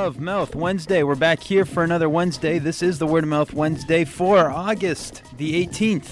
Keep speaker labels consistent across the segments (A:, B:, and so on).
A: of Mouth Wednesday. We're back here for another Wednesday. This is the Word of Mouth Wednesday for August the 18th,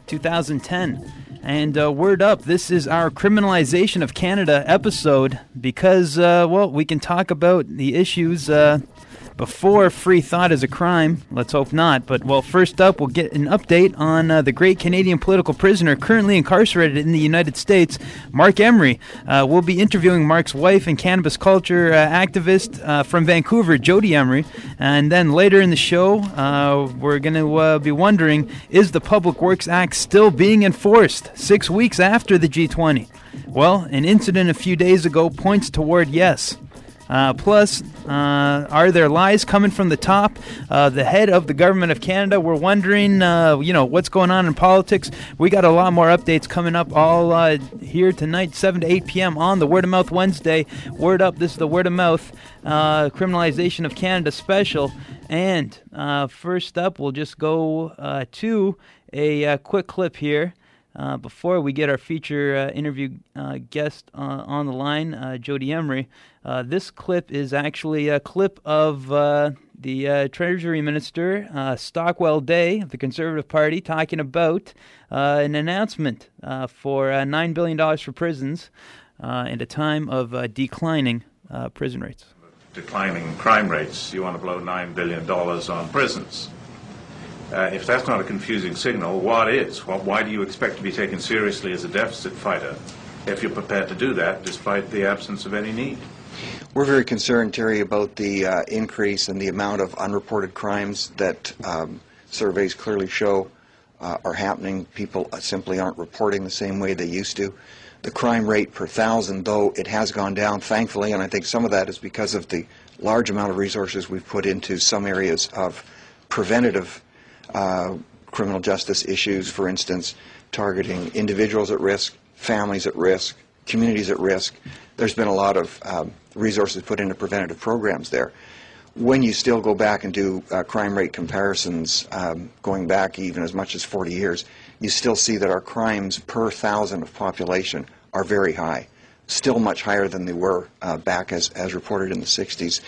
A: 2010. And word up, this is our Criminalization of Canada episode because, we can talk about the issues before free thought is a crime. Let's hope not. But, first up, we'll get an update on the great Canadian political prisoner currently incarcerated in the United States, Marc Emery. We'll be interviewing Marc's wife and cannabis culture activist from Vancouver, Jody Emery. And then later in the show, we're going to be wondering, is the Public Works Act still being enforced 6 weeks after the G20? Well, an incident a few days ago points toward yes. Plus, are there lies coming from the top? The head of the government of Canada, we're wondering, what's going on in politics. We got a lot more updates coming up all here tonight, 7 to 8 p.m. on the Word of Mouth Wednesday. Word up, this is the Word of Mouth Criminalization of Canada special. And first up, we'll just go to a quick clip here. Before we get our feature interview guest on the line, Jody Emery, this clip is actually a clip of the Treasury Minister, Stockwell Day of the Conservative Party, talking about an announcement for $9 billion for prisons in a time of declining prison rates.
B: Declining crime rates, you want to blow $9 billion on prisons. If that's not a confusing signal, what is? Why do you expect to be taken seriously as a deficit fighter if you're prepared to do that despite the absence of any need?
C: We're very concerned, Terry, about the increase in the amount of unreported crimes that surveys clearly show are happening. People simply aren't reporting the same way they used to. The crime rate per thousand, though, it has gone down, thankfully, and I think some of that is because of the large amount of resources we've put into some areas of preventative criminal justice issues, for instance, targeting individuals at risk, families at risk, communities at risk. There's been a lot of resources put into preventative programs there. When you still go back and do crime rate comparisons, going back even as much as 40 years, you still see that our crimes per thousand of population are very high, still much higher than they were back as reported in the 60s.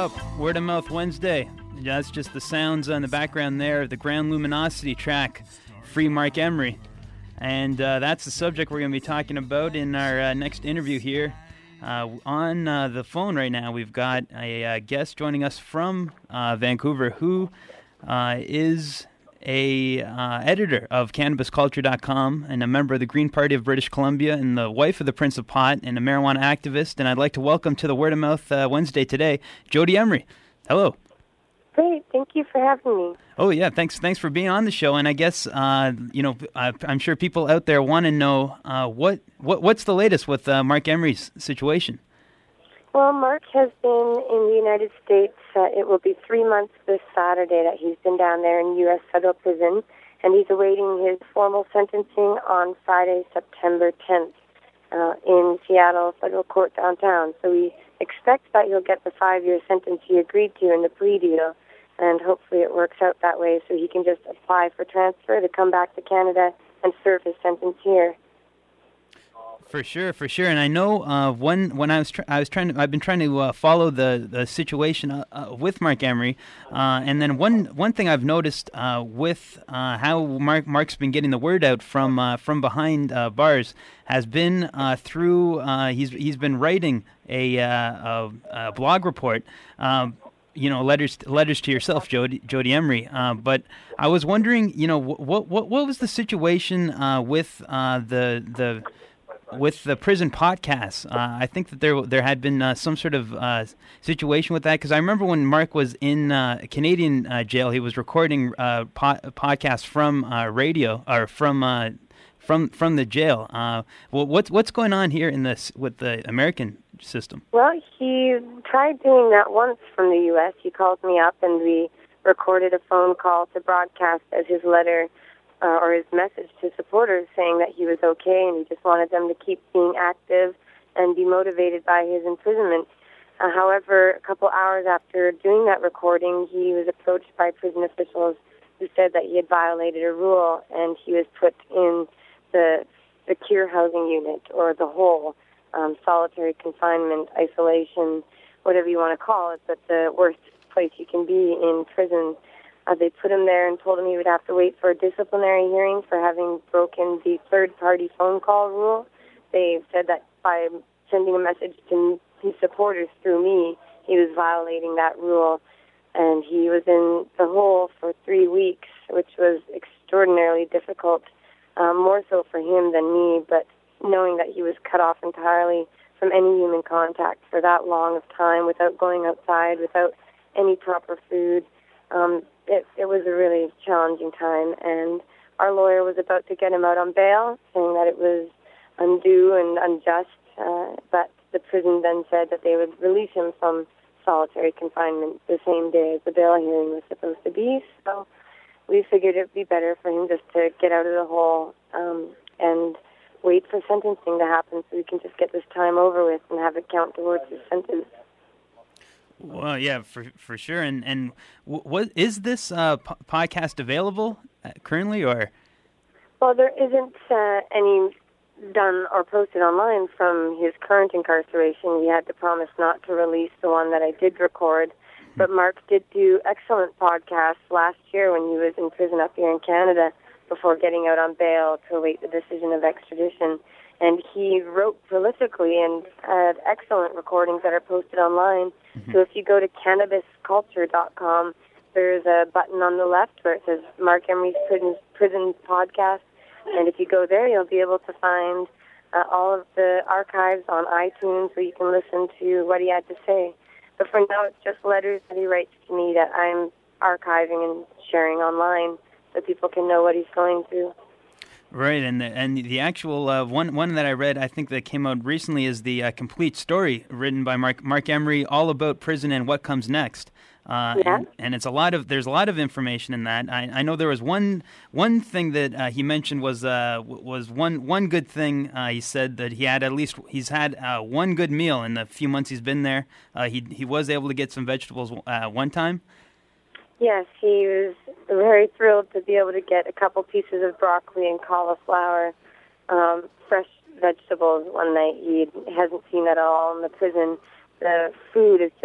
A: up? Word of Mouth Wednesday. That's just the sounds on the background there of the Ground Luminosity track, Free Marc Emery. And that's the subject we're going to be talking about in our next interview here. On the phone right now, we've got a guest joining us from Vancouver who is a editor of CannabisCulture.com and a member of the Green Party of British Columbia and the wife of the Prince of Pot and a marijuana activist. And I'd like to welcome to the Word of Mouth Wednesday today, Jody Emery. Hello.
D: Great. Thank you for having me.
A: Oh, yeah. Thanks for being on the show. And I guess, I'm sure people out there want to know what's the latest with Marc Emery's situation?
D: Well, Marc has been in the United States. It will be 3 months this Saturday that he's been down there in U.S. federal prison, and he's awaiting his formal sentencing on Friday, September 10th in Seattle Federal Court downtown. So we expect that he'll get the 5-year sentence he agreed to in the plea deal, and hopefully it works out that way so he can just apply for transfer to come back to Canada and serve his sentence here.
A: For sure. And I know when I've been trying to follow the situation with Marc Emery, and then one thing I've noticed with how Marc's been getting the word out from behind bars has been through he's been writing a blog report. Letters to yourself, Jody Emery. But I was wondering, what was the situation with the prison podcasts? I think that there had been some sort of situation with that, because I remember when Marc was in Canadian jail, he was recording podcasts from radio or from the jail. What's going on here in this with the American system?
D: Well, he tried doing that once from the U.S. He called me up and we recorded a phone call to broadcast as his letter or his message to supporters saying that he was okay and he just wanted them to keep being active and be motivated by his imprisonment. However, a couple hours after doing that recording, he was approached by prison officials who said that he had violated a rule and he was put in the secure housing unit or the hole, solitary confinement, isolation, whatever you want to call it, but the worst place you can be in prison. They put him there and told him he would have to wait for a disciplinary hearing for having broken the third-party phone call rule. They said that by sending a message to his supporters through me, he was violating that rule. And he was in the hole for 3 weeks, which was extraordinarily difficult, more so for him than me, but knowing that he was cut off entirely from any human contact for that long of time without going outside, without any proper food. It was a really challenging time, and our lawyer was about to get him out on bail, saying that it was undue and unjust, but the prison then said that they would release him from solitary confinement the same day as the bail hearing was supposed to be. So we figured it would be better for him just to get out of the hole and wait for sentencing to happen so we can just get this time over with and have it count towards his sentence.
A: Well, yeah, for sure. And what is this podcast available currently, or?
D: Well, there isn't any done or posted online from his current incarceration. We had to promise not to release the one that I did record, but Marc did do excellent podcasts last year when he was in prison up here in Canada before getting out on bail to await the decision of extradition. And he wrote prolifically and had excellent recordings that are posted online. Mm-hmm. So if you go to CannabisCulture.com, there's a button on the left where it says Marc Emery's Prison Podcast. And if you go there, you'll be able to find all of the archives on iTunes where you can listen to what he had to say. But for now, it's just letters that he writes to me that I'm archiving and sharing online so people can know what he's going through.
A: Right, and the actual one that I read, I think that came out recently, is the complete story written by Marc Emery, all about prison and what comes next.
D: Yeah.
A: And it's there's a lot of information in that. I know there was one thing that he mentioned was one good thing. He said that he's had one good meal in the few months he's been there. He was able to get some vegetables one time.
D: Yes, he was very thrilled to be able to get a couple pieces of broccoli and cauliflower, fresh vegetables one night. He hasn't seen that at all in the prison. The food is just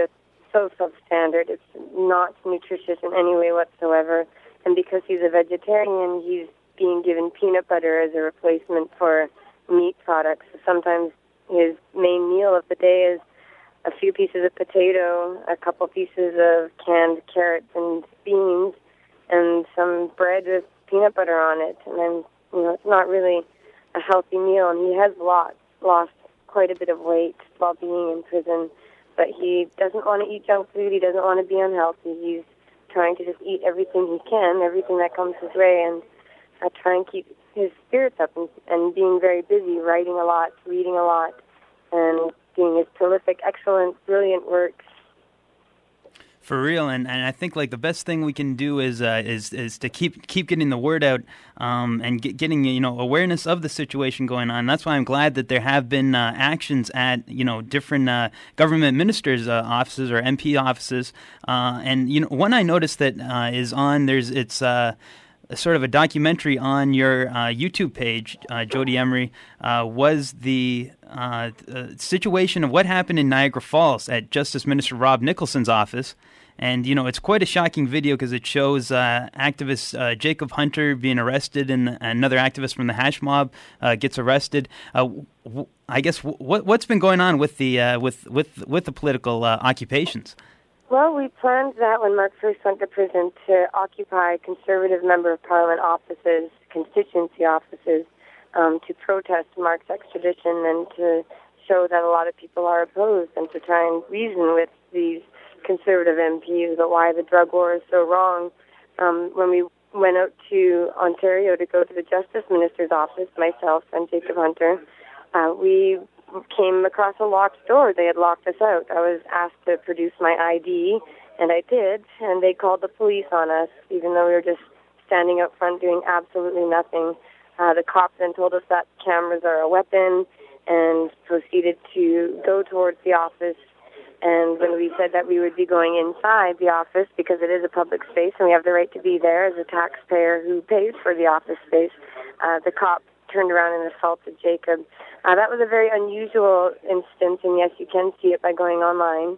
D: so substandard. It's not nutritious in any way whatsoever. And because he's a vegetarian, he's being given peanut butter as a replacement for meat products. Sometimes his main meal of the day is a few pieces of potato, a couple pieces of canned carrots and beans, and some bread with peanut butter on it. And then, it's not really a healthy meal. And he has lost quite a bit of weight while being in prison. But he doesn't want to eat junk food. He doesn't want to be unhealthy. He's trying to just eat everything he can, everything that comes his way, and try and keep his spirits up and being very busy, writing a lot, reading a lot, and doing his prolific, excellent, brilliant works.
A: For real, and I think like the best thing we can do is to keep getting the word out and getting awareness of the situation going on. That's why I'm glad that there have been actions at different government ministers' offices or MP offices. And one I noticed that is on it's sort of a documentary on your YouTube page, Jody Emery, was the situation of what happened in Niagara Falls at Justice Minister Rob Nicholson's office. And, it's quite a shocking video because it shows activist Jacob Hunter being arrested and another activist from the Hash Mob gets arrested. I guess what's been going on with the with the political occupations?
D: Well, we planned that when Mark first went to prison to occupy Conservative Member of Parliament offices, constituency offices, to protest Mark's extradition and to show that a lot of people are opposed and to try and reason with these Conservative MPs about why the drug war is so wrong. When we went out to Ontario to go to the Justice Minister's office, myself and Jacob Hunter, we came across a locked door. They had locked us out. I was asked to produce my ID, and I did, and they called the police on us, even though we were just standing out front doing absolutely nothing. The cops then told us that cameras are a weapon and proceeded to go towards the office. And when we said that we would be going inside the office because it is a public space and we have the right to be there as a taxpayer who pays for the office space, the cop turned around and assaulted Jacob. That was a very unusual instance, and yes, you can see it by going online.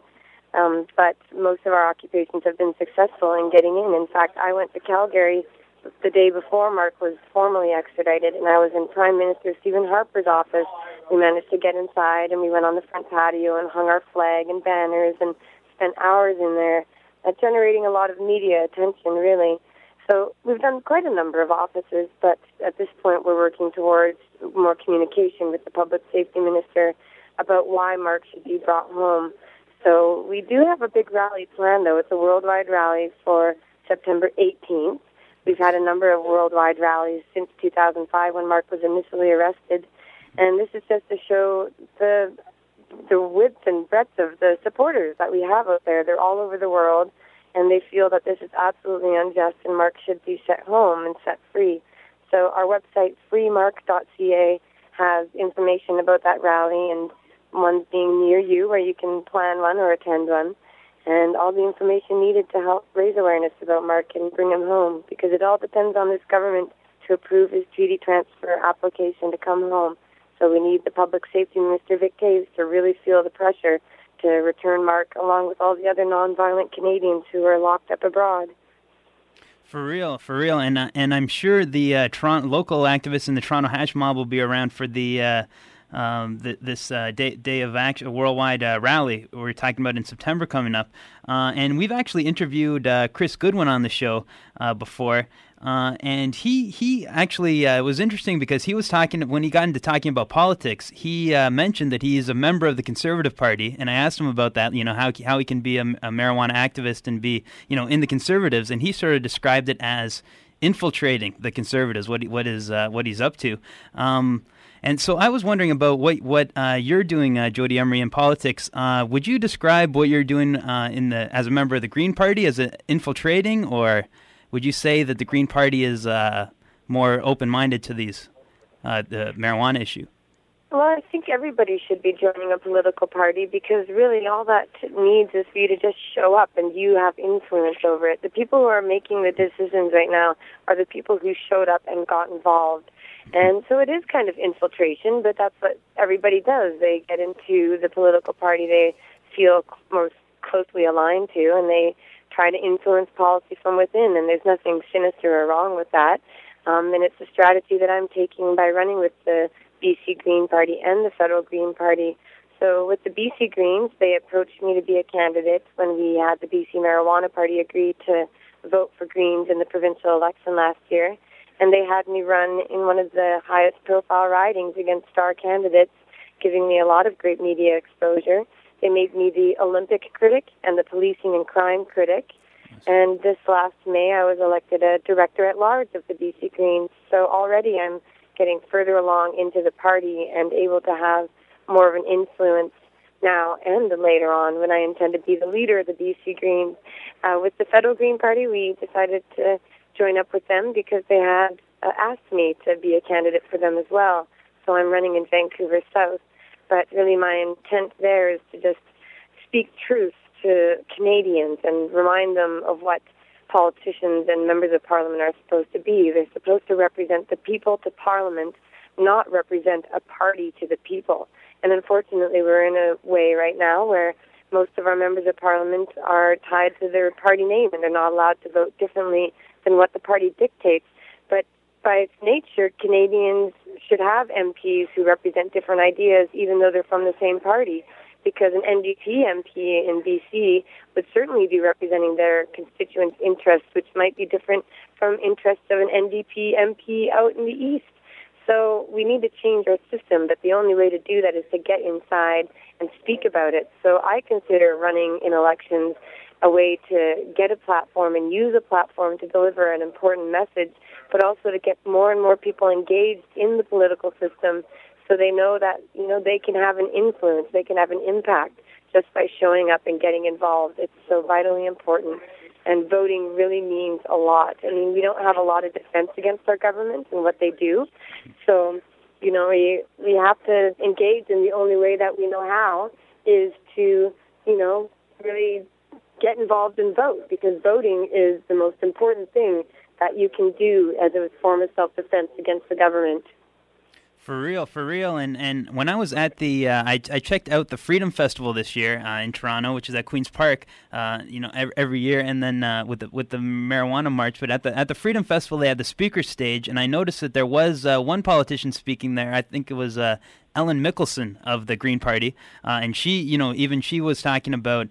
D: But most of our occupations have been successful in getting in. In fact, I went to Calgary the day before Mark was formally extradited, and I was in Prime Minister Stephen Harper's office. We managed to get inside, and we went on the front patio and hung our flag and banners and spent hours in there, generating a lot of media attention, really. So we've done quite a number of offices, but at this point we're working towards more communication with the Public Safety Minister about why Mark should be brought home. So we do have a big rally planned, though. It's a worldwide rally for September 18th. We've had a number of worldwide rallies since 2005 when Mark was initially arrested. And this is just to show the width and breadth of the supporters that we have out there. They're all over the world, and they feel that this is absolutely unjust and Mark should be set home and set free. So our website, freemark.ca, has information about that rally, and one's being near you where you can plan one or attend one, and all the information needed to help raise awareness about Mark and bring him home, because it all depends on this government to approve his treaty transfer application to come home. So we need the Public Safety Minister, Vic Toews, to really feel the pressure to return Mark along with all the other non-violent Canadians who are locked up abroad.
A: For real, and I'm sure the Toronto local activists in the Toronto Hash Mob will be around for the this day of action, worldwide rally we're talking about in September coming up. And we've actually interviewed Chris Goodwin on the show before. And he actually was interesting because he was talking, when he got into talking about politics, he mentioned that he is a member of the Conservative Party, and I asked him about that, how he can be a marijuana activist and be, in the Conservatives, and he sort of described it as infiltrating the Conservatives, what he's up to. And so I was wondering about what you're doing, Jody Emery, in politics. Would you describe what you're doing as a member of the Green Party as infiltrating, or would you say that the Green Party is more open-minded to the marijuana issue?
D: Well, I think everybody should be joining a political party, because really all that needs is for you to just show up and you have influence over it. The people who are making the decisions right now are the people who showed up and got involved. And so it is kind of infiltration, but that's what everybody does. They get into the political party they feel most closely aligned to, and they try to influence policy from within, and there's nothing sinister or wrong with that. And it's a strategy that I'm taking by running with the BC Green Party and the Federal Green Party. So with the BC Greens, they approached me to be a candidate when we had the BC Marijuana Party agree to vote for Greens in the provincial election last year. And they had me run in one of the highest profile ridings against star candidates, giving me a lot of great media exposure. They made me the Olympic critic and the policing and crime critic. And this last May, I was elected a director at large of the BC Greens. So already I'm getting further along into the party and able to have more of an influence now and later on when I intend to be the leader of the BC Greens. With the Federal Green Party, we decided to join up with them because they had asked me to be a candidate for them as well. So I'm running in Vancouver South. But really my intent there is to just speak truth to Canadians and remind them of what politicians and members of Parliament are supposed to be. They're supposed to represent the people to Parliament, not represent a party to the people. And unfortunately, we're in a way right now where most of our members of Parliament are tied to their party name, and they're not allowed to vote differently than what the party dictates. But by its nature, Canadians should have MPs who represent different ideas, even though they're from the same party, because an NDP MP in BC would certainly be representing their constituents' interests, which might be different from interests of an NDP MP out in the East. So we need to change our system, but the only way to do that is to get inside and speak about it. So I consider running in elections a way to get a platform and use a platform to deliver an important message, but also to get more and more people engaged in the political system so they know that, they can have an influence, they can have an impact just by showing up and getting involved. It's so vitally important. And voting really means a lot. I mean, we don't have a lot of defense against our government and what they do. So, we have to engage, and the only way that we know how is to, really get involved and vote, because voting is the most important thing that you can do as a form of self-defense against the government.
A: For real. And when I was at the, I checked out the Freedom Festival this year in Toronto, which is at Queen's Park, every year, and then with the marijuana march. But at the Freedom Festival, they had the speaker stage, and I noticed that there was one politician speaking there. I think it was Ellen Mickelson of the Green Party, and she, even she was talking about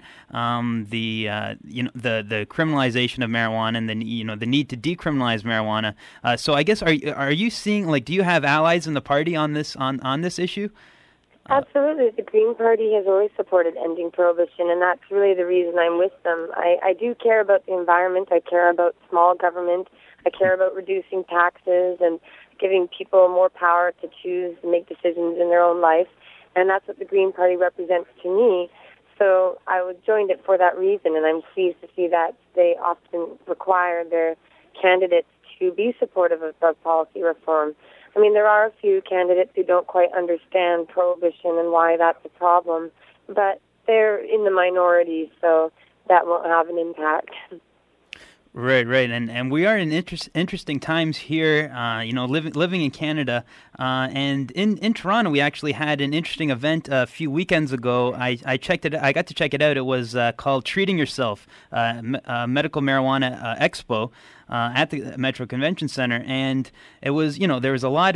A: the criminalization of marijuana and the need to decriminalize marijuana. So I guess are you seeing, do you have allies in the party on this issue?
D: Absolutely. The Green Party has always supported ending prohibition, and that's really the reason I'm with them. I do care about the environment. I care about small government. I care about reducing taxes and giving people more power to choose and make decisions in their own life. And that's what the Green Party represents to me. So I joined it for that reason, and I'm pleased to see that they often require their candidates to be supportive of drug policy reform. I mean, there are a few candidates who don't quite understand prohibition and why that's a problem, but they're in the minority, so that won't have an impact.
A: Right, and we are in interesting times here. Living in Canada, and in Toronto, we actually had an interesting event a few weekends ago. I checked it. I got to check it out. It was called "Treating Yourself," Medical Marijuana Expo at the Metro Convention Center, and it was there was a lot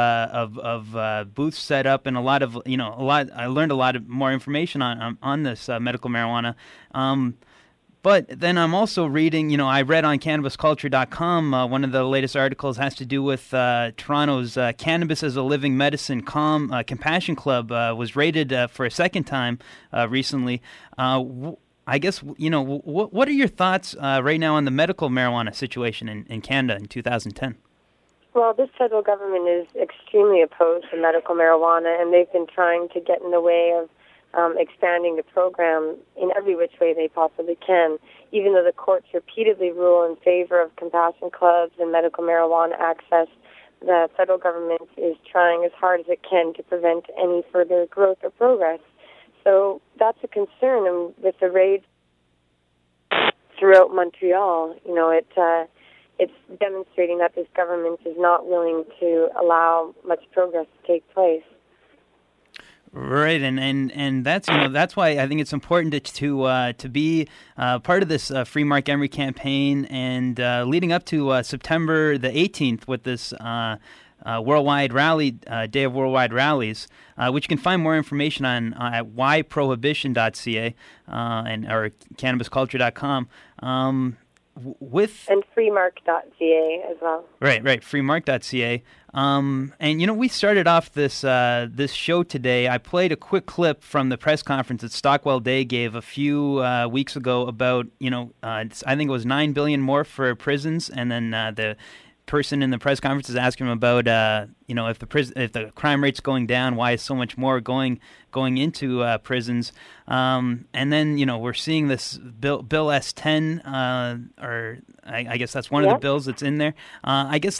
A: of booths set up and a lot. I learned a lot more information on this medical marijuana. But then I'm also reading, I read on CannabisCulture.com, one of the latest articles has to do with Toronto's Cannabis as a Living Medicine Compassion Club was raided for a second time recently. I guess, what are your thoughts right now on the medical marijuana situation in Canada in 2010?
D: Well, this federal government is extremely opposed to medical marijuana, and they've been trying to get in the way of expanding the program in every which way they possibly can, even though the courts repeatedly rule in favor of compassion clubs and medical marijuana access. The federal government is trying as hard as it can to prevent any further growth or progress. So that's a concern, and with the raids throughout Montreal, it's demonstrating that this government is not willing to allow much progress to take place.
A: Right, and that's that's why I think it's important to be part of this Free Mark Emery campaign, and leading up to September the 18th with this worldwide rally, Day of Worldwide Rallies, which you can find more information on at whyprohibition.ca or cannabisculture.com.
D: And freemark.ca as well.
A: Right, freemark.ca. And we started off this this show today. I played a quick clip from the press conference that Stockwell Day gave a few weeks ago about I think it was $9 billion more for prisons, and then the person in the press conference is asking him about if the crime rate's going down, why is so much more going into prisons, and then we're seeing this bill S10, or I guess that's one of the bills that's in there. I guess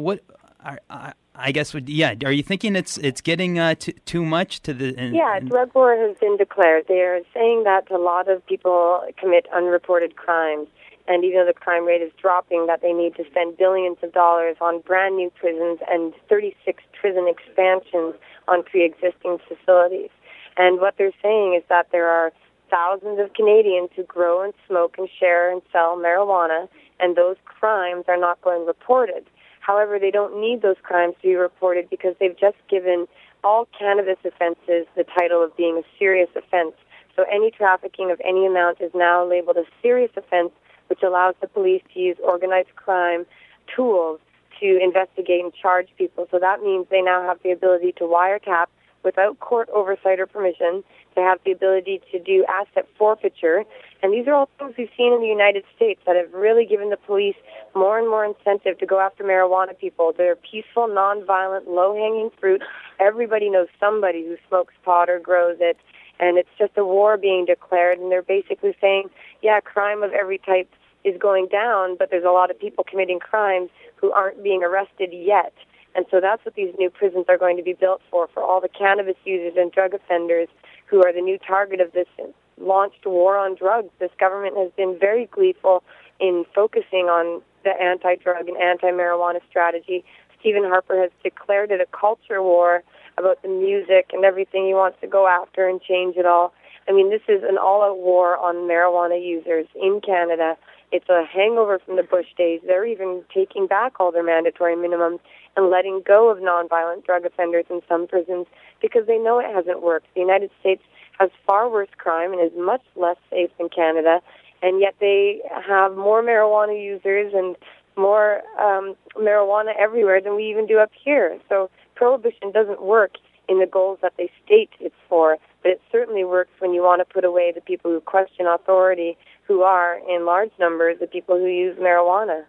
A: are you thinking it's getting too much to the?
D: Drug war has been declared. They are saying that a lot of people commit unreported crimes. And even though the crime rate is dropping, that they need to spend billions of dollars on brand new prisons and 36 prison expansions on pre-existing facilities. And what they're saying is that there are thousands of Canadians who grow and smoke and share and sell marijuana, and those crimes are not going reported. However, they don't need those crimes to be reported because they've just given all cannabis offenses the title of being a serious offense. So any trafficking of any amount is now labeled a serious offense, which allows the police to use organized crime tools to investigate and charge people. So that means they now have the ability to wiretap without court oversight or permission. They have the ability to do asset forfeiture. And these are all things we've seen in the United States that have really given the police more and more incentive to go after marijuana people. They're peaceful, nonviolent, low-hanging fruit. Everybody knows somebody who smokes pot or grows it. And it's just a war being declared, and they're basically saying, crime of every type is going down, but there's a lot of people committing crimes who aren't being arrested yet. And so that's what these new prisons are going to be built for all the cannabis users and drug offenders who are the new target of this launched war on drugs. This government has been very gleeful in focusing on the anti-drug and anti-marijuana strategy. Stephen Harper has declared it a culture war about the music and everything he wants to go after and change it all. I mean, this is an all-out war on marijuana users in Canada. It's a hangover from the Bush days. They're even taking back all their mandatory minimums and letting go of nonviolent drug offenders in some prisons because they know it hasn't worked. The United States has far worse crime and is much less safe than Canada, and yet they have more marijuana users and more marijuana everywhere than we even do up here. So prohibition doesn't work in the goals that they state it's for, but it certainly works when you want to put away the people who question authority, who are, in large numbers, the people who use marijuana.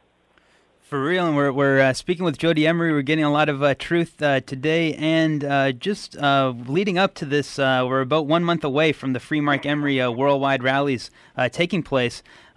A: For real, and we're speaking with Jody Emery. We're getting a lot of truth today, and just leading up to this, we're about 1 month away from the Free Mark Emery worldwide rallies taking place.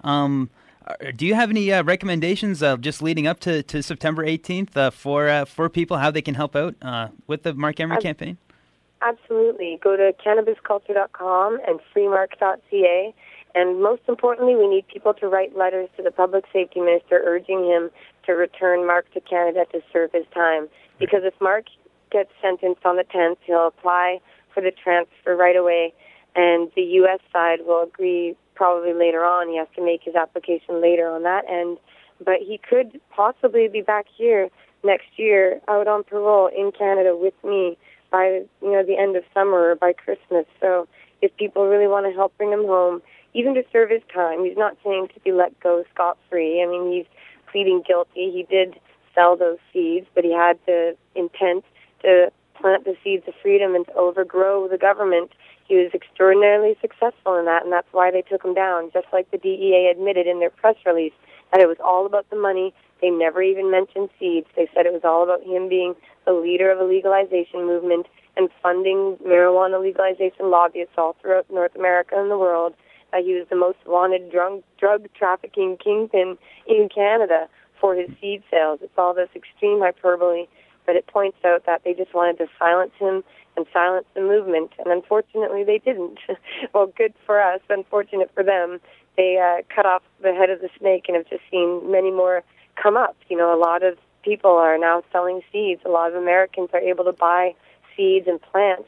A: Do you have any recommendations just leading up to September 18th for people, how they can help out with the Mark Emery campaign?
D: Absolutely. Go to cannabisculture.com and freemark.ca. And most importantly, we need people to write letters to the Public Safety Minister urging him to return Mark to Canada to serve his time. Because if Mark gets sentenced on the 10th, he'll apply for the transfer right away, and the U.S. side will agree probably later on. He has to make his application later on that end. But he could possibly be back here next year out on parole in Canada with me by the end of summer or by Christmas. So if people really want to help bring him home, even to serve his time, he's not saying to be let go scot-free. I mean, he's pleading guilty. He did sell those seeds, but he had the intent to plant the seeds of freedom and to overgrow the government. He was extraordinarily successful in that, and that's why they took him down, just like the DEA admitted in their press release that it was all about the money. They never even mentioned seeds. They said it was all about him being the leader of a legalization movement and funding marijuana legalization lobbyists all throughout North America and the world. He was the most wanted drug trafficking kingpin in Canada for his seed sales. It's all this extreme hyperbole, but it points out that they just wanted to silence him and silence the movement, and unfortunately they didn't. Well, good for us, unfortunate for them. They cut off the head of the snake and have just seen many more come up. A lot of people are now selling seeds. A lot of Americans are able to buy seeds and plants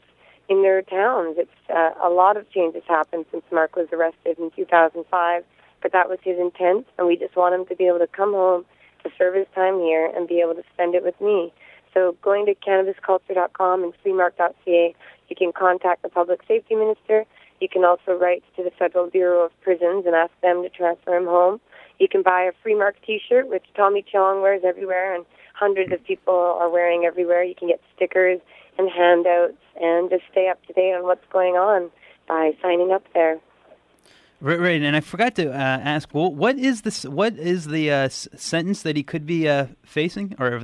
D: in their towns. It's a lot of changes happened since Mark was arrested in 2005, but that was his intent, and we just want him to be able to come home to serve his time here and be able to spend it with me. So going to cannabisculture.com and freemark.ca, you can contact the Public Safety Minister. You can also write to the Federal Bureau of Prisons and ask them to transfer him home. You can buy a Free Mark T-shirt, which Tommy Chong wears everywhere, and hundreds of people are wearing everywhere. You can get stickers and handouts and just stay up to date on what's going on by signing up there.
A: Right, and I forgot to ask. Well, what is this? What is the sentence that he could be facing, or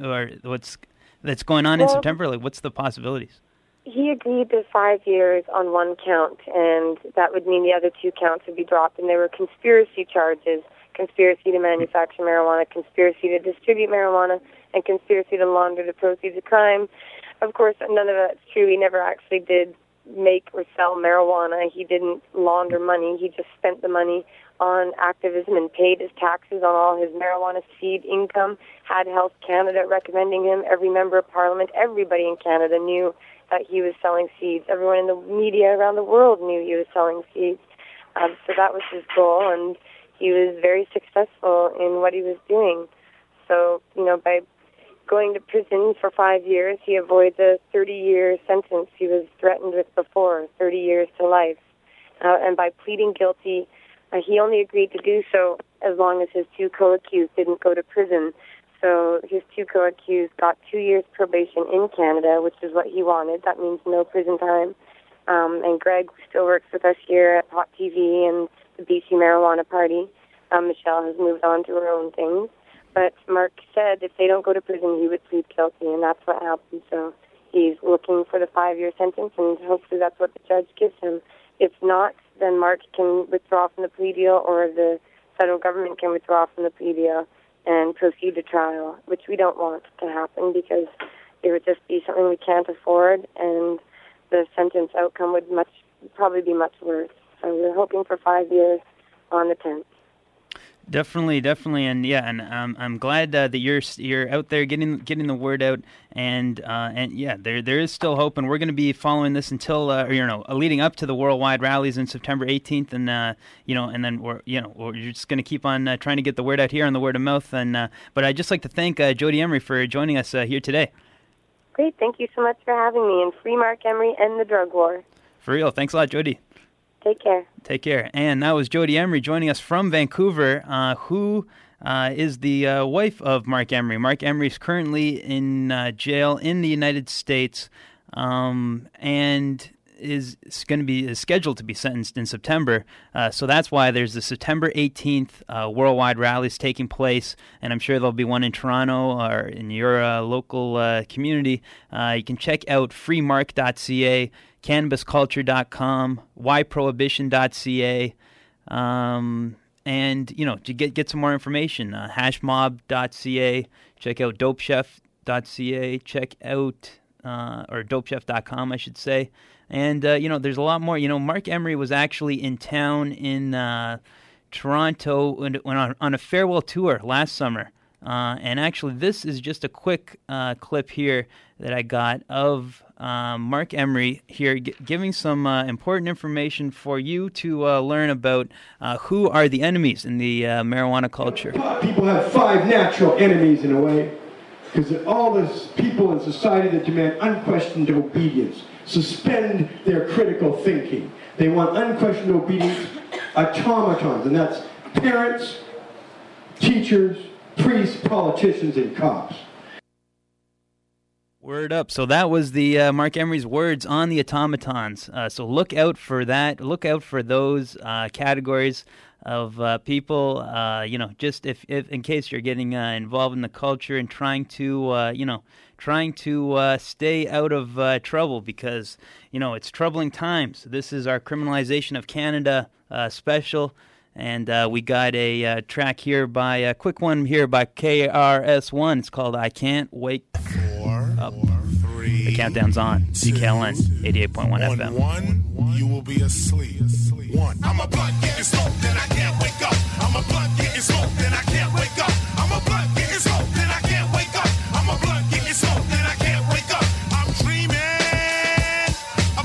A: that's going on in September? Like, what's the possibilities?
D: He agreed to 5 years on one count, and that would mean the other 2 counts would be dropped. And there were conspiracy charges: conspiracy to manufacture marijuana, conspiracy to distribute marijuana, and conspiracy to launder the proceeds of crime. Of course, none of that's true. He never actually did make or sell marijuana. He didn't launder money. He just spent the money on activism and paid his taxes on all his marijuana seed income, had Health Canada recommending him. Every member of Parliament, everybody in Canada knew that he was selling seeds. Everyone in the media around the world knew he was selling seeds. So that was his goal, and he was very successful in what he was doing. So, by going to prison for 5 years, he avoids a 30-year sentence he was threatened with before, 30 years to life. And by pleading guilty, he only agreed to do so as long as his 2 co-accused didn't go to prison. So his 2 co-accused got 2 years probation in Canada, which is what he wanted. That means no prison time. And Greg still works with us here at Hot TV and the BC Marijuana Party. Michelle has moved on to her own things. But Mark said if they don't go to prison, he would plead guilty, and that's what happened. So he's looking for the 5-year sentence, and hopefully that's what the judge gives him. If not, then Mark can withdraw from the plea deal, or the federal government can withdraw from the plea deal and proceed to trial, which we don't want to happen because it would just be something we can't afford, and the sentence outcome would probably be much worse. So we're hoping for 5 years on the 10th.
A: Definitely, and I'm glad that you're out there getting the word out, and there is still hope, and we're going to be following this until leading up to the worldwide rallies in September 18th, and and then we're just going to keep on trying to get the word out here on the word of mouth, and but I'd just like to thank Jody Emery for joining us here today.
D: Great, thank you so much for having me, and free Mark Emery and the drug war.
A: For real, thanks a lot, Jody.
D: Take care.
A: Take care. And that was Jody Emery joining us from Vancouver, who is the wife of Mark Emery. Mark Emery is currently in jail in the United States and is scheduled to be sentenced in September. So that's why there's the September 18th worldwide rallies taking place, and I'm sure there'll be one in Toronto or in your local community. You can check out freemark.ca, cannabisculture.com, whyprohibition.ca, and to get some more information, hashmob.ca, check out dopechef.ca, check out or dopechef.com, I should say. And there's a lot more. Mark Emery was actually in town in Toronto went on a farewell tour last summer. And actually, this is just a quick clip here that I got of Mark Emery here giving some important information for you to learn about who are the enemies in the marijuana culture.
E: People have 5 natural enemies in a way, because all those people in society that demand unquestioned obedience suspend their critical thinking. They want unquestioned obedience automatons, and that's parents, teachers, priests, politicians, and cops.
A: Word up. So that was the Mark Emery's words on the automatons. So look out for that. Look out for those categories of people, just if in case you're getting involved in the culture and trying to stay out of trouble, because, it's troubling times. This is our Criminalization of Canada special. And we got a track here by a quick one here by KRS-One. It's called "I Can't Wake Up." 3, the countdown's on. CKLN 88.1 FM.
F: 1, you will be asleep. 1, I'm a blunt getting smoked and I can't wake up. I'm a blunt getting smoked and I can't wake up. I'm a blunt getting smoked and I can't wake up. I'm a blunt getting smoked and I can't wake up. I'm dreaming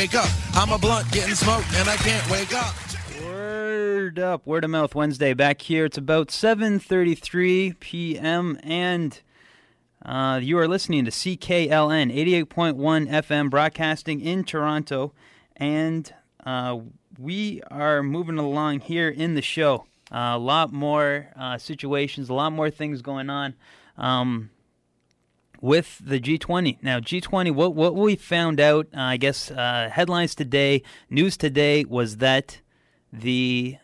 F: wake up. I'm a blunt getting smoked and I can't wake up.
A: Word up, Word of Mouth Wednesday back here. It's about 7:33 p.m. and you are listening to CKLN 88.1 FM broadcasting in Toronto, and we are moving along here in the show. A lot more situations, a lot more things going on with the G20. Now, G20, what we found out, I guess, headlines today, news today, was that the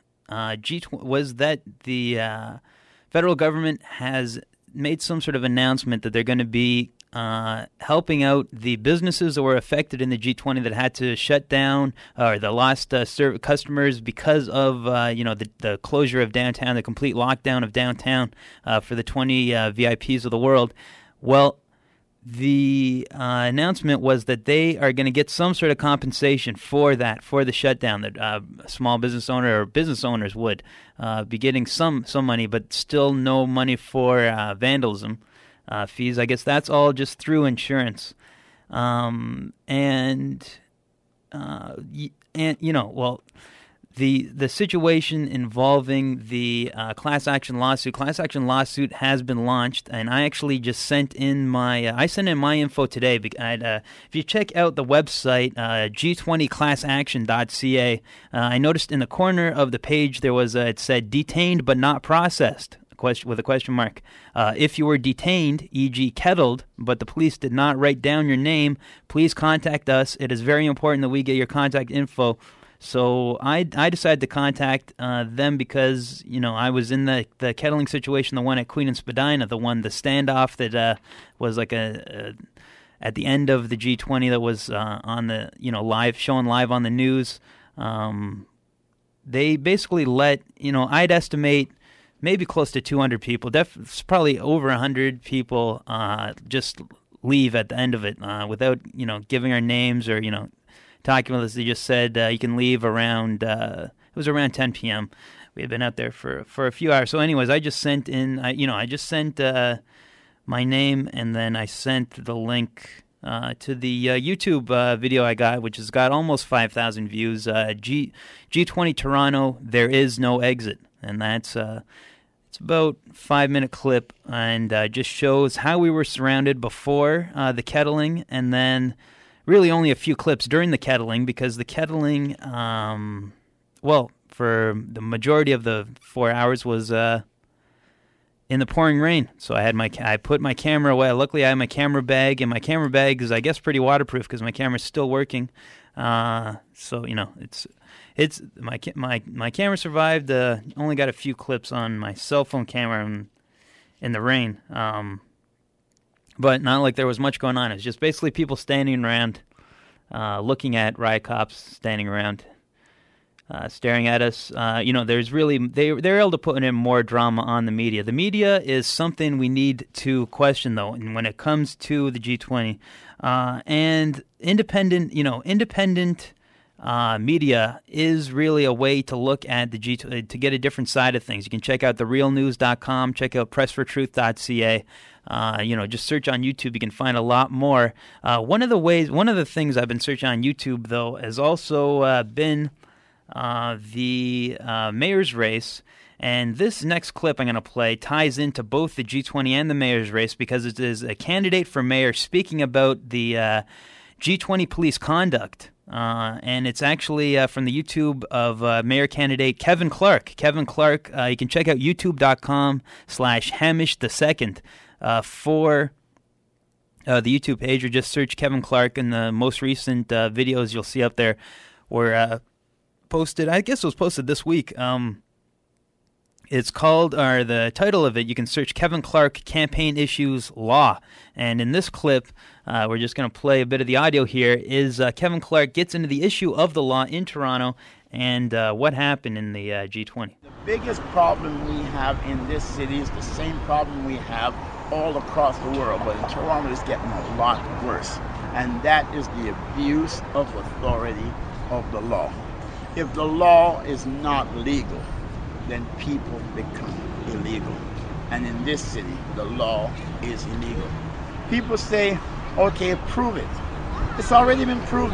A: federal government has made some sort of announcement that they're going to be helping out the businesses that were affected in the G20 that had to shut down or that lost customers because of the closure of downtown, the complete lockdown of downtown for the 20 VIPs of the world. Well, the announcement was that they are going to get some sort of compensation for that, for the shutdown, that a small business owner or business owners would be getting some money, but still no money for vandalism fees. I guess that's all just through insurance. The situation involving the class action lawsuit has been launched, and I actually just sent in my info today. If you check out the website g20classaction.ca, I noticed in the corner of the page there was it said detained but not processed, with a question mark. If you were detained, e.g. kettled, but the police did not write down your name, please contact us. It is very important that we get your contact info. So I decided to contact them because, I was in the kettling situation, the one at Queen and Spadina, the standoff that was like at the end of the G20 that was on the, showing live on the news. They basically let, I'd estimate maybe close to 200 people, probably over 100 people just leave at the end of it without, giving our names or, talking with us. They just said you can leave around, it was around 10 p.m. We had been out there for a few hours. So anyways, I just sent in, my name, and then I sent the link to the YouTube video I got, which has got almost 5,000 views. G20 Toronto, there is no exit. And that's, it's about a 5-minute clip, and just shows how we were surrounded before the kettling, and then really only a few clips during the kettling, because the kettling, for the majority of the 4 hours was in the pouring rain. So I put my camera away. Luckily, I have my camera bag, and my camera bag is, I guess, pretty waterproof because my camera's still working. So it's my camera survived. Only got a few clips on my cell phone camera in the rain. But not like there was much going on. It was just basically people standing around, looking at riot cops standing around, staring at us. There's really they're able to put in more drama on the media. The media is something we need to question, though, and when it comes to the G20 and independent media is really a way to look at the G20 to get a different side of things. You can check out therealnews.com, check out pressfortruth.ca. Just search on YouTube. You can find a lot more. One of the things I've been searching on YouTube, though, has also been the mayor's race. And this next clip I'm going to play ties into both the G20 and the mayor's race, because it is a candidate for mayor speaking about the G20 police conduct. And it's actually from the YouTube of mayor candidate Kevin Clark. Kevin Clark, you can check out youtube.com/Hamish2nd for the YouTube page, or just search Kevin Clark, and the most recent videos you'll see up there were posted. I guess it was posted this week. It's called, or the title of it, you can search Kevin Clark Campaign Issues Law. And in this clip, we're just going to play a bit of the audio here, is Kevin Clark gets into the issue of the law in Toronto and what happened in the G20.
G: The biggest problem we have in this city is the same problem we have all across the world, but in Toronto it's getting a lot worse. And that is the abuse of authority of the law. If the law is not legal, then people become illegal. And in this city, the law is illegal. People say, okay, prove it. It's already been proven.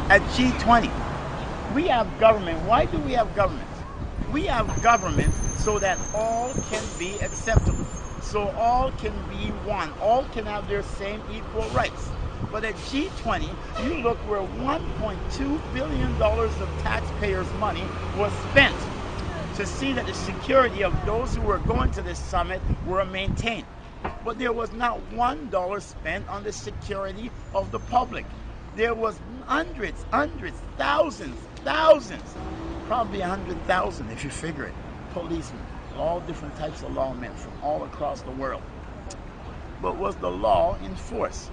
G: At G20, we have government. Why do we have government? We have government so that all can be acceptable, so all can be one, all can have their same equal rights. But at G20, you look where $1.2 billion of taxpayers' money was spent to see that the security of those who were going to this summit were maintained. But there was not $1 spent on the security of the public. There was hundreds, thousands, probably 100,000 if you figure it, policemen, all different types of lawmen from all across the world. But was the law enforced?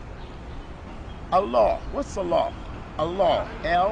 G: A law, what's a law? A law,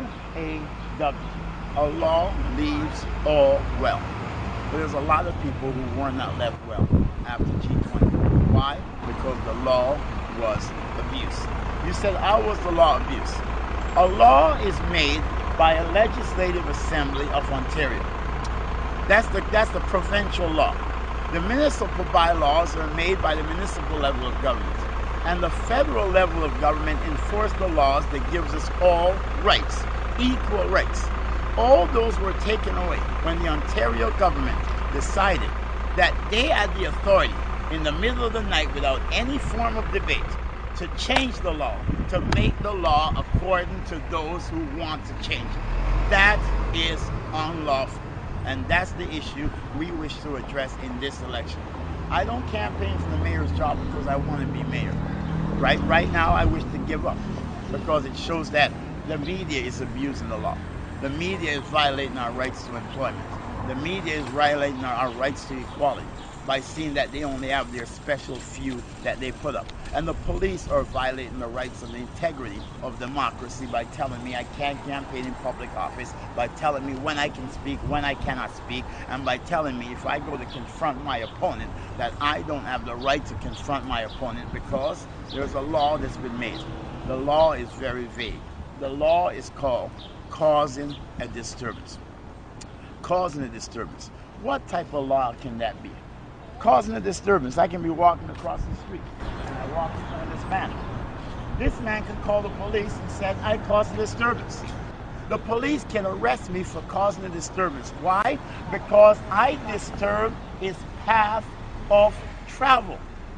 G: L-A-W. A law leaves all well. But there's a lot of people who were not left well after G20. Why? Because the law was abused. You said, how was the law abused? A law is made by a legislative assembly of Ontario. That's the provincial law. The municipal bylaws are made by the municipal level of government. And the federal level of government enforce the laws that gives us all rights, equal rights. All those were taken away when the Ontario government decided that they had the authority in the middle of the night without any form of debate to change the law, to make the law according to those who want to change it. That is unlawful. And that's the issue we wish to address in this election. I don't campaign for the mayor's job because I want to be mayor. Right now, I wish to give up because it shows that the media is abusing the law. The media is violating our rights to employment. The media is violating our rights to equality by seeing that they only have their special few that they put up. And the police are violating the rights and the integrity of democracy by telling me I can't campaign in public office, by telling me when I can speak, when I cannot speak, and by telling me if I go to confront my opponent that I don't have the right to confront my opponent because there's a law that's been made. The law is very vague. The law is called causing a disturbance. Causing a disturbance. What type of law can that be? Causing a disturbance. I can be walking across the street and I walk in front of this man. This man can call the police and say, I caused a disturbance. The police can arrest me for causing a disturbance. Why? Because I disturbed his path of travel.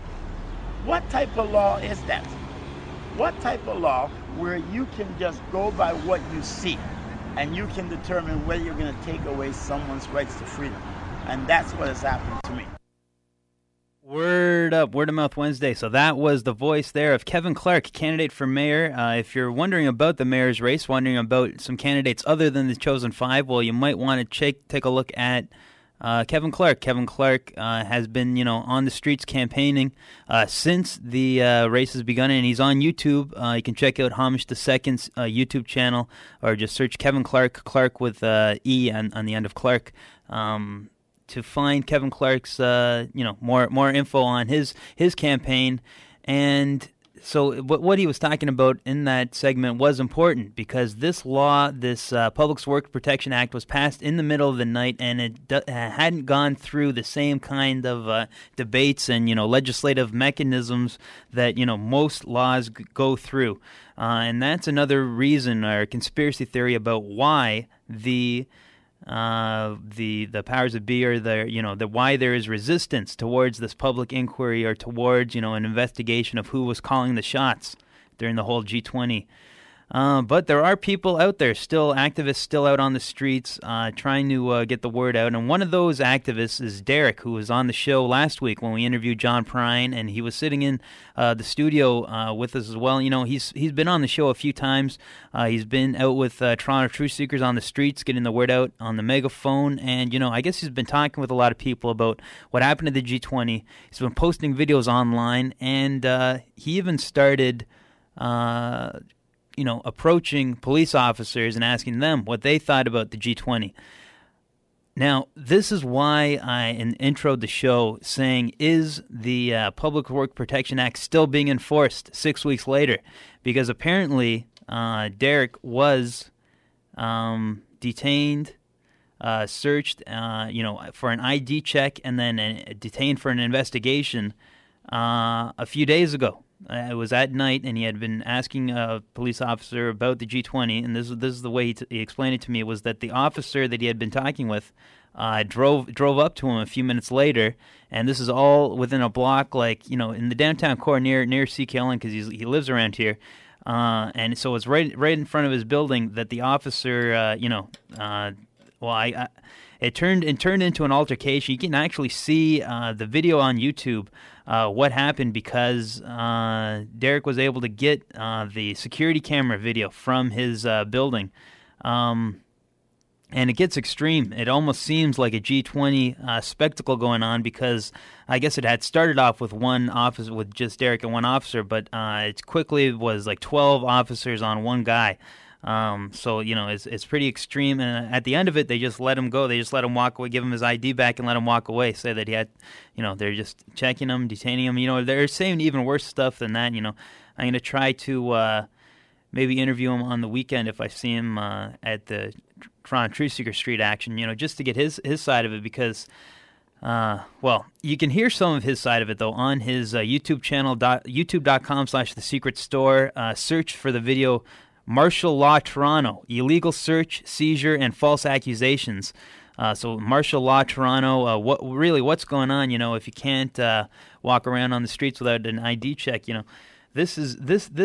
G: What type of law is that? What type of law where you can just go by what you see and you can determine whether you're going to take away someone's rights to freedom? And that's what has happened to me.
A: Word up, Word of Mouth Wednesday. So that was the voice there of Kevin Clark, candidate for mayor. If you're wondering about the mayor's race, wondering about some candidates other than the chosen five, well, you might want to take a look at Kevin Clark. Kevin Clark has been, on the streets campaigning since the race has begun, and he's on YouTube. You can check out Hamish II's YouTube channel, or just search Kevin Clark, Clark with E on the end of Clark. To find Kevin Clark's, more info on his campaign. And so what he was talking about in that segment was important because this law, this Public Works Protection Act, was passed in the middle of the night, and it hadn't gone through the same kind of debates and, legislative mechanisms that, most laws go through. And that's another reason, or conspiracy theory, about why the powers that be are there, why there is resistance towards this public inquiry or towards, an investigation of who was calling the shots during the whole G20. But there are people out there, activists still out on the streets trying to get the word out. And one of those activists is Derek, who was on the show last week when we interviewed John Prine, and he was sitting in the studio with us as well. He's been on the show a few times. He's been out with Toronto Truth Seekers on the streets, getting the word out on the megaphone. And, I guess he's been talking with a lot of people about what happened at the G20. He's been posting videos online, and he even started approaching police officers and asking them what they thought about the G20. Now, this is why I introed the show saying, is the Public Works Protection Act still being enforced 6 weeks later? Because apparently Derek was detained, searched, for an ID check, and then detained for an investigation a few days ago. It was at night, and he had been asking a police officer about the G20, and this is the way he explained it to me. It was that the officer that he had been talking with drove up to him a few minutes later, and this is all within a block, like, in the downtown core near CKLN, because he lives around here. And so it's right in front of his building that the officer, it turned into an altercation. You can actually see the video on YouTube, what happened, because Derek was able to get the security camera video from his building. And it gets extreme. It almost seems like a G20 spectacle going on, because I guess it had started off with one officer, with just Derek and one officer, but it quickly was like 12 officers on one guy. So, it's pretty extreme. And at the end of it, they just let him go. They just let him walk away, give him his ID back, and let him walk away. Say that he had, they're just checking him, detaining him. They're saying even worse stuff than that. I'm going to try to maybe interview him on the weekend if I see him at the Toronto Truth Seeker Street action, just to get his side of it, because, you can hear some of his side of it, though, on his YouTube channel, youtube.com/The Secret Store. Search for the video Martial Law Toronto, Illegal Search, Seizure, and False Accusations. So Martial Law Toronto, what's going on, if you can't walk around on the streets without an ID check, this is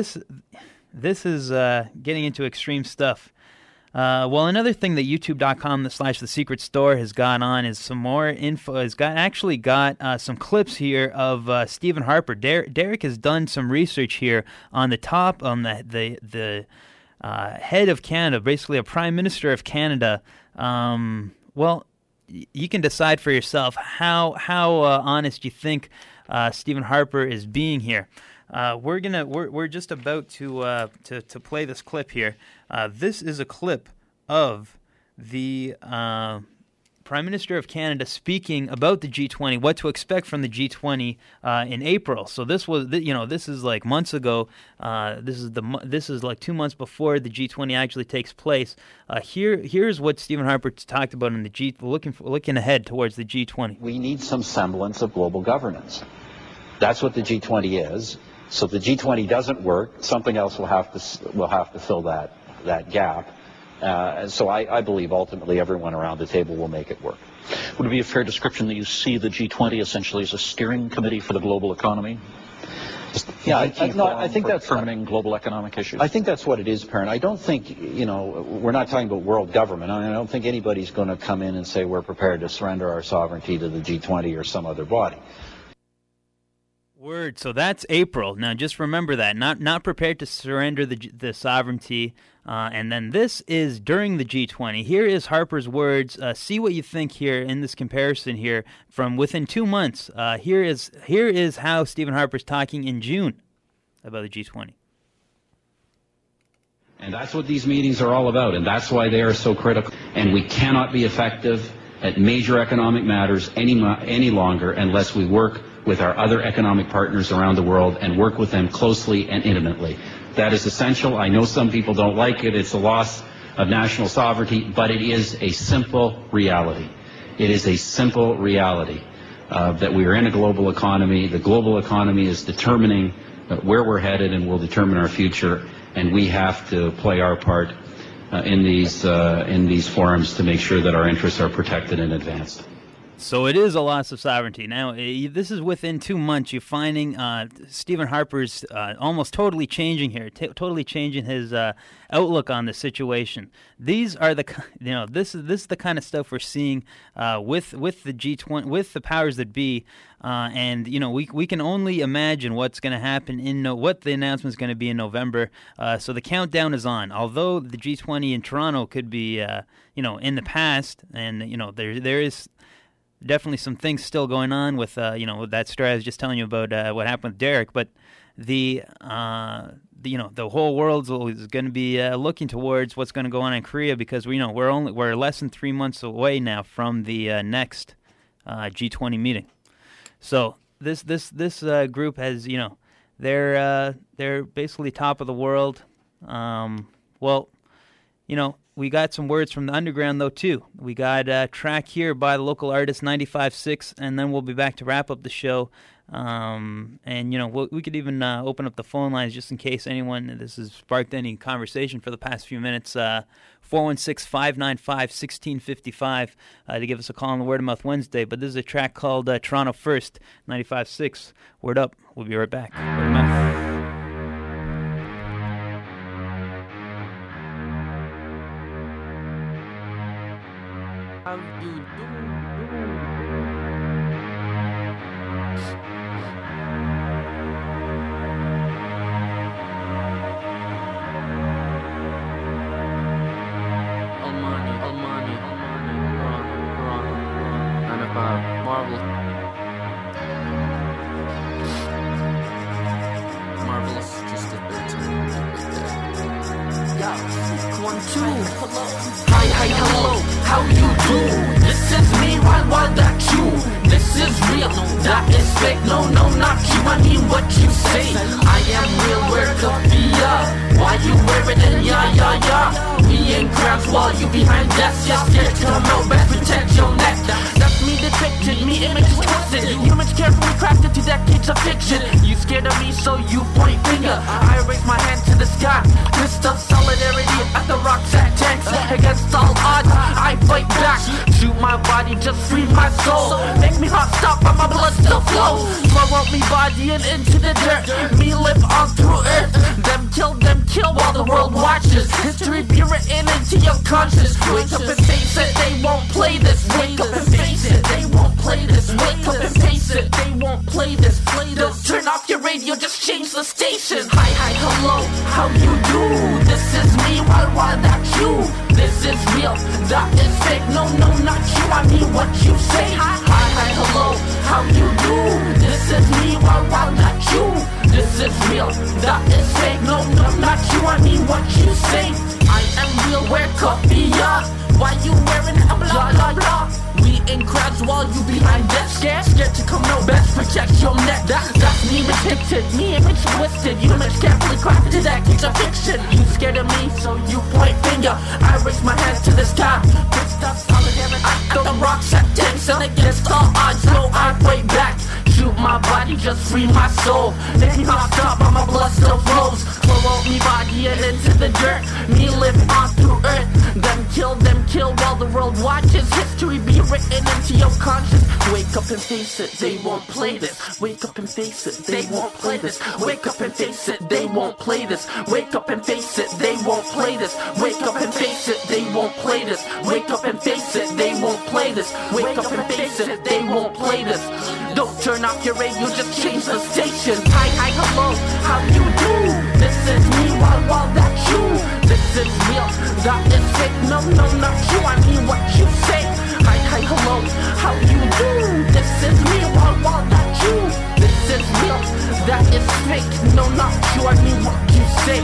A: getting into extreme stuff. Another thing that youtube.com/The Secret Store has got on is some more info. Has got some clips here of Stephen Harper. Derek has done some research here on the head of Canada, basically a Prime Minister of Canada. You can decide for yourself how honest you think Stephen Harper is being here. We're just about to play this clip here. This is a clip of the Prime Minister of Canada speaking about the G20, what to expect from the G20 in April. So this was, this is like months ago. This is like 2 months before the G20 actually takes place. Here's what Stephen Harper talked about in the looking ahead towards the G20.
H: We need some semblance of global governance. That's what the G20 is. So if the G20 doesn't work, something else will have to fill that gap. So I believe ultimately everyone around the table will make it work.
I: Would it be a fair description that you see the G20 essentially as a steering committee for the global economy?
H: Yeah, I think that's
I: determining global economic issues.
H: I think that's what it is, Perrin. I don't think, we're not talking about world government. I don't think anybody's going to come in and say we're prepared to surrender our sovereignty to the G20 or some other body.
A: Word. So that's April. Now, just remember that. Not prepared to surrender the sovereignty. And then this is during the G20. Here is Harper's words. See what you think here in this comparison here from within 2 months. Here is how Stephen Harper's talking in June about the G20.
J: And that's what these meetings are all about, and that's why they are so critical. And we cannot be effective at major economic matters any longer unless we work with our other economic partners around the world and work with them closely and intimately. That is essential. I know some people don't like it. It's a loss of national sovereignty, but it is a simple reality. It is a simple reality that we are in a global economy. The global economy is determining where we're headed and will determine our future, and we have to play our part in these forums to make sure that our interests are protected and advanced.
A: So it is a loss of sovereignty. Now, this is within 2 months. You're finding Stephen Harper's almost totally changing here, totally changing his outlook on the situation. These are this is the kind of stuff we're seeing with the G20, with the powers that be, and we can only imagine what's going to happen what the announcement is going to be in November. So the countdown is on. Although the G20 in Toronto could be in the past, and there is definitely some things still going on with with that story I was just telling you about what happened with Derek, but the whole world is going to be looking towards what's going to go on in Korea, because we're less than 3 months away now from the next G20 meeting. So this group has they're basically top of the world. We got some words from the underground, though, too. We got a track here by the local artist 95.6, and then we'll be back to wrap up the show. And, you know, we could even open up the phone lines just in case anyone, this has sparked any conversation for the past few minutes. 416-595-1655 to give us a call on the Word of Mouth Wednesday. But this is a track called Toronto First, 95.6. Word up. We'll be right back. Word of Mouth.
K: How you do? Marvelous, just a third time. Yeah, 1, 2. Hi, hello, how you do? This is me, why that you? This is real, that is fake, no, not you. I mean what you say. I am real, where could be why you wear it and yeah. We in crowds while you behind desks. Just get to know best, protect your neck. That's me depicted, me image twisted. Humans carefully crafted to decades of fiction. You scared of me, so you point finger. I raise my hand to the sky. Fist of solidarity at the rocks at tanks. Against all odds, I fight back. Shoot my body, just free my soul. Make me hot, stop, but my blood still flows. Throw out me body and into the dirt. Me live on through earth. Them kill while the world watches. History be written into your conscience. Wake up and face it, they won't play this. Wake up and face it, they won't play this. Wake up and face it, they won't play this. Don't turn off your radio, just change the station. Hi, hello, how you do? This is me, why that you? This is real, that is fake, no, not you. I mean what you say. Hi, hello, how you do? This is me, why that you? This is real, that is fake, no, not you. I mean what you say. I am real, where copy ya? Why you wearing a blah. We in crowds while you behind desks. Scared to come no best, protect your neck. That's me depicted, me image twisted. You image carefully crafted, that keeps a fiction. You scared of me, so you point finger. I raise my hands to the sky. Fist of solidarity at the rocks at tanks. And against all odds, no, I fight back. Shoot my body, just free my soul. Make me not stop, but my blood still flows. Throw out me body and into the dirt. Me live on through earth. Them kill while the world watches. History be written into your conscience. Wake up and face it, they won't play this. Wake up and face it, they won't play this. Wake up and face it, they won't play this. Wake up and face it, they won't play this. Wake up and face it, they won't play this. Wake up and face it, they won't play this. Wake up and face it, they won't play this. Don't turn off your radio, just change the station. Hi, hello, how you do? This is me, why that you? This is real, that is fake, no, not you. I mean what you say. Hi, hello, how you do? This is me, why that you? This is real, that is fake, no, not you. I mean what you say.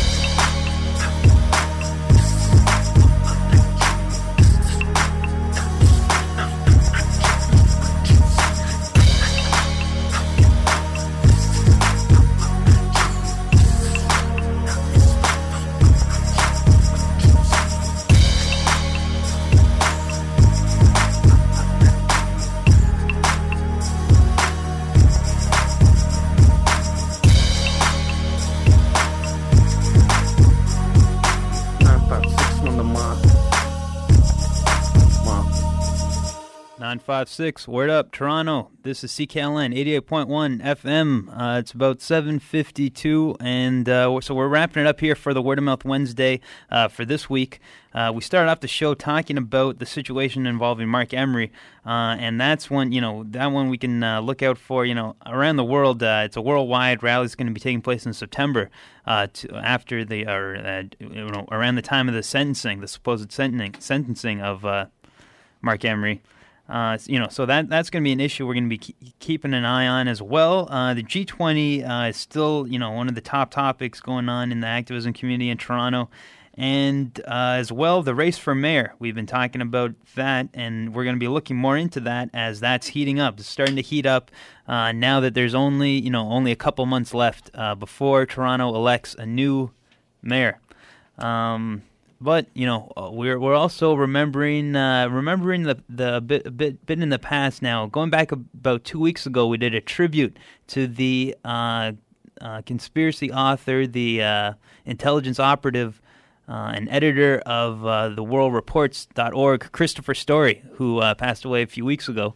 A: Nine 956. Word up, Toronto. This is CKLN 88.1 FM. It's about 7:52, and so we're wrapping it up here for the Word of Mouth Wednesday for this week. We started off the show talking about the situation involving Mark Emery, and that's one, that one we can look out for, around the world. It's a worldwide rally that's going to be taking place in September, after around the time of the sentencing, the supposed sentencing of Mark Emery. So that's going to be an issue we're going to be keeping an eye on as well. The G20 is still, one of the top topics going on in the activism community in Toronto. And as well, the race for mayor. We've been talking about that, and we're going to be looking more into that as that's heating up. It's starting to heat up now that there's only a couple months left before Toronto elects a new mayor. But we're also remembering the bit in the past now. Going back about 2 weeks ago, we did a tribute to the conspiracy author, the intelligence operative, and editor of theworldreports.org, Christopher Story, who passed away a few weeks ago.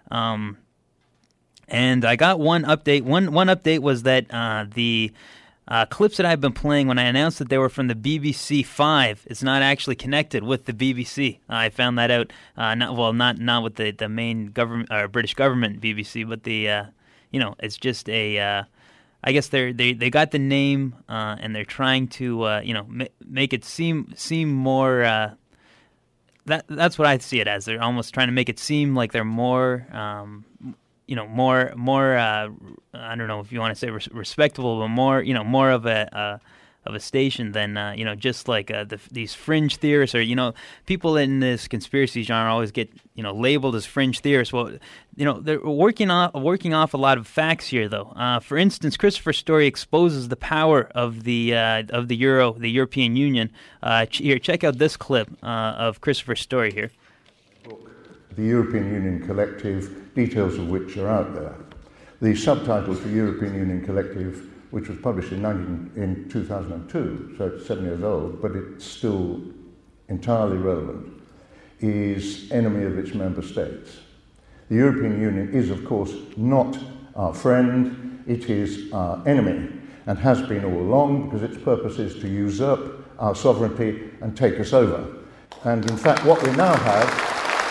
A: And I got one update. One update was that the clips that I've been playing when I announced that they were from the BBC 5 is not actually connected with the BBC. I found that out. Not with the main government or British government BBC, but the it's just a. I guess they got the name and they're trying to make it seem more. That's what I see it as. They're almost trying to make it seem like they're more. More. I don't know if you want to say respectable, but more of a station than just like these fringe theorists or people in this conspiracy genre always get labeled as fringe theorists. Well, they're working off a lot of facts here, though. For instance, Christopher Story exposes the power of the European Union. Here, check out this clip of Christopher Story here.
L: The European Union Collective, details of which are out there. The subtitle for European Union Collective, which was published in 2002, so it's 7 years old, but it's still entirely relevant, is enemy of its member states. The European Union is, of course, not our friend, it is our enemy, and has been all along, because its purpose is to usurp our sovereignty and take us over. And in fact, what we now have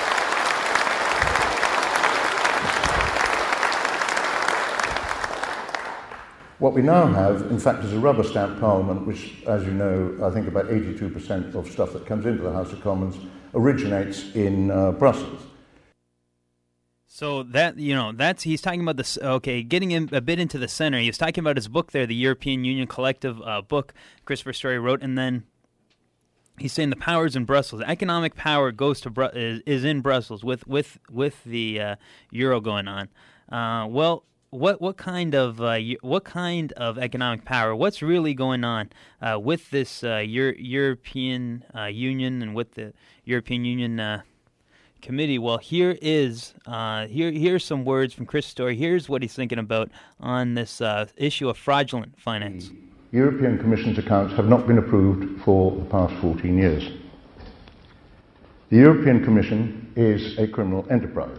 L: in fact, is a rubber stamp parliament, which, as you know, I think about 82% of stuff that comes into the House of Commons originates in Brussels.
A: So he's talking about this. Okay, getting in a bit into the center. He was talking about his book there, the European Union Collective book Christopher Story wrote, and then he's saying the power's in Brussels. Economic power goes to is in Brussels with the euro going on. What kind of economic power? What's really going on with this European Union and with the European Union Committee? Well, here's some words from Chris Story. Here's what he's thinking about on this issue of fraudulent finance.
L: The European Commission's accounts have not been approved for the past 14 years. The European Commission is a criminal enterprise.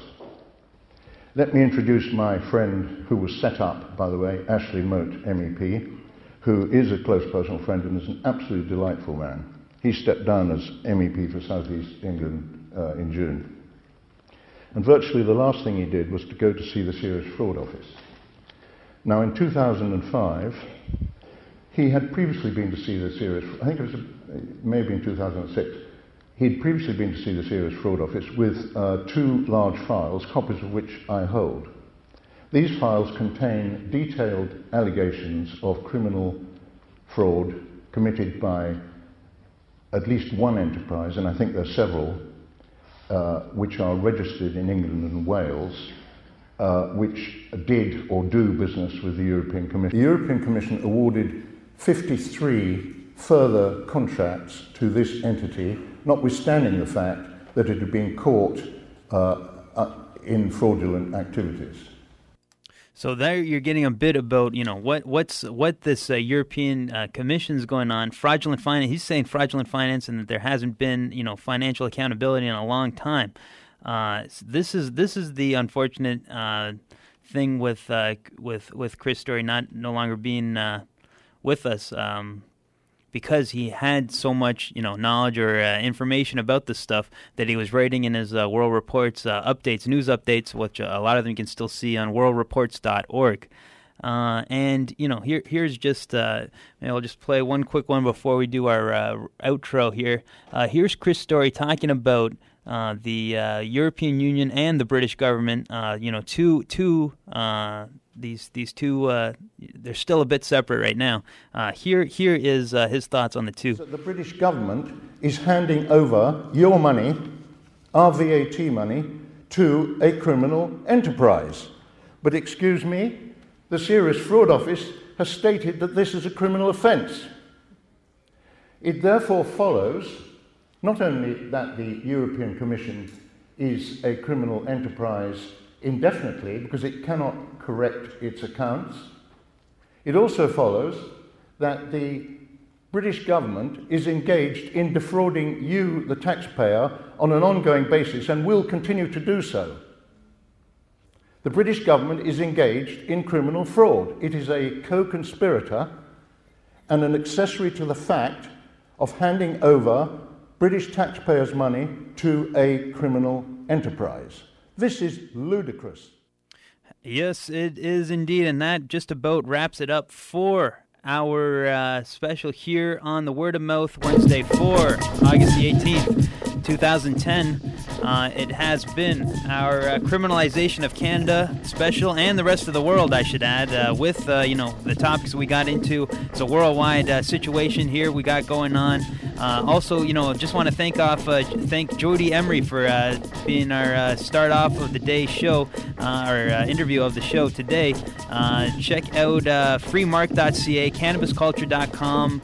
L: Let me introduce my friend who was set up, by the way, Ashley Moat, MEP, who is a close personal friend and is an absolutely delightful man. He stepped down as MEP for South East England in June. And virtually the last thing he did was to go to see the Serious Fraud Office. Now, in 2005, he had previously been to see the Serious, I think it may have been 2006, he'd previously been to see the Serious Fraud Office with 2 large files, copies of which I hold. These files contain detailed allegations of criminal fraud committed by at least one enterprise, and I think there are several, which are registered in England and Wales, which did or do business with the European Commission. The European Commission awarded 53 further contracts to this entity, notwithstanding the fact that it had been caught in fraudulent activities.
A: So there you're getting a bit about, what this European Commission's going on, fraudulent finance. He's saying fraudulent finance and that there hasn't been, financial accountability in a long time. This is the unfortunate thing with Chris Story no longer being with us. Because he had so much, knowledge or information about this stuff that he was writing in his World Reports updates, news updates, which a lot of them you can still see on worldreports.org. And here's just I'll just play one quick one before we do our outro here. Here's Chris Story talking about the European Union and the British government. These two, they're still a bit separate right now. Here is his thoughts on the two.
L: So the British government is handing over your money, our VAT money, to a criminal enterprise. But excuse me, the Serious Fraud Office has stated that this is a criminal offence. It therefore follows not only that the European Commission is a criminal enterprise indefinitely because it cannot correct its accounts, it also follows that the British government is engaged in defrauding you, the taxpayer, on an ongoing basis and will continue to do so. The British government is engaged in criminal fraud. It is a co-conspirator and an accessory to the fact of handing over British taxpayers' money to a criminal enterprise. This is ludicrous.
A: Yes, it is indeed, and that just about wraps it up for our special here on the Word of Mouth Wednesday for August the 18th, 2010. It has been our criminalization of Canada special and the rest of the world, I should add, with the topics we got into. It's a worldwide situation here we got going on. Also, just want to thank Jody Emery for being our start off of the day show, our interview of the show today. Check out freemark.ca, cannabisculture.com,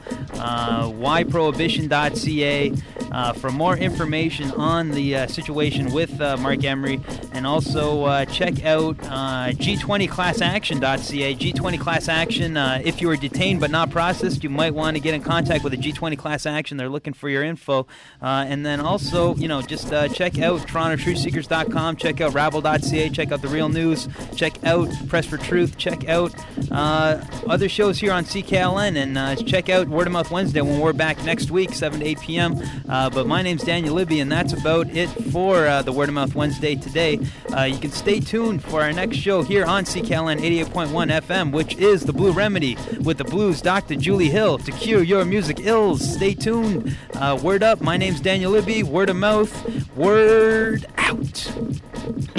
A: whyprohibition.ca for more information on the situation with Mark Emery, and also check out G20ClassAction.ca. G20 Class Action, if you are detained but not processed, you might want to get in contact with the G20 Class Action. They're looking for your info. And then also, just check out TorontoTruthSeekers.com, check out Rabble.ca, check out The Real News, check out Press for Truth, check out other shows here on CKLN, and check out Word of Mouth Wednesday when we're back next week, 7 to 8 p.m. But my name's Daniel Libby, and that's about it for the Word of Mouth Wednesday today. You can stay tuned for our next show here on CKLN 88.1 FM, which is The Blue Remedy with the Blues Dr. Julie Hill to cure your music ills. Stay tuned. Word up. My name's Daniel Libby. Word of Mouth. Word out.